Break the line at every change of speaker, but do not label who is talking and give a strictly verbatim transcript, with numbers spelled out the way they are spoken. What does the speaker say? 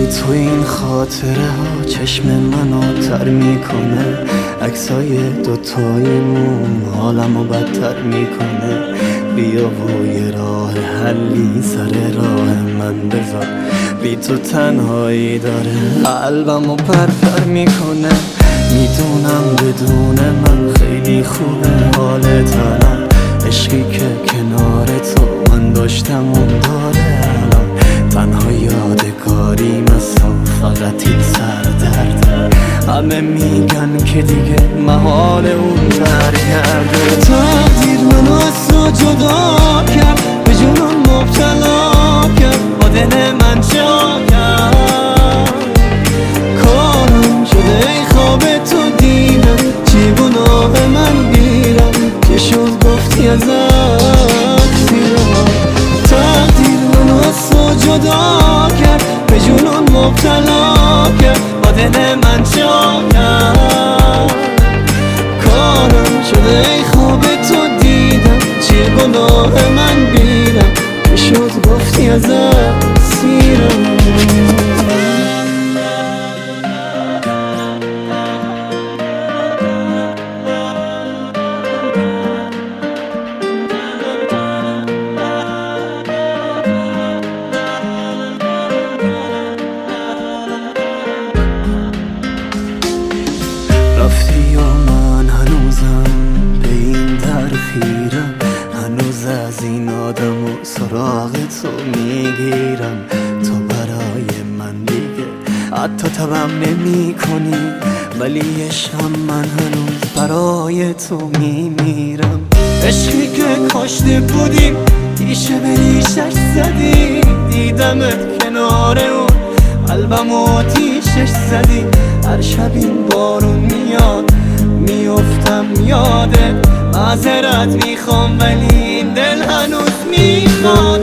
تو این خاطره ها چشم منو تر میکنه، عکسای دوتایمون حالمو بدتر میکنه. بیا و یه راه حلی سر راه من بذار، بی تو تنهایی داره قلبمو پرپر میکنه. میدونم بدون من خیلی خوبه حالت الان، عشقی که کنار تو من داشتم اون داره الان. تنها یادگاری مثلا فقط این سر درد، همه میگن که دیگه محال اون برگرده. تقدیر منو از تو جدا کرد، به جنون مبتلا کرد، با دل من جا کرد. کارم شده ای خواب تو دیدم، چی گناه من گیرم که شد گفتی ازت سیرم. تقدیر منو از تو جدا کرد، به جنون مبتلا کرد، با دل من جا کرد. کارم شده ای خواب تو دیدم، چی گناه من بیرم که شد گفتی ازت سیرم. رفتی و من هنوزم به این در خیرم، هنوز از این آدم و سراغ تو میگیرم. تو برای من دیگه حتی تبم نمی کنی، ولی عشقم من هنوز برای تو میمیرم. عشقی که کاشته بودیم ریشه به ریشش زدی، دیدمت کنار اون قلبم آتیشش زدی. هر شب این بارون میاد میافتم یادت، معذرت میخوام ولی این دل هنوز میخواد.